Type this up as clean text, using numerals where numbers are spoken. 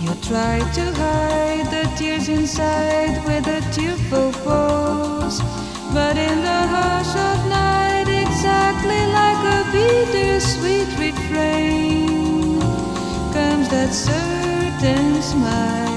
You try to hide the tears inside with a tearful pose, but in the hush of night, exactly like a bittersweet refrain, comes that certain smile.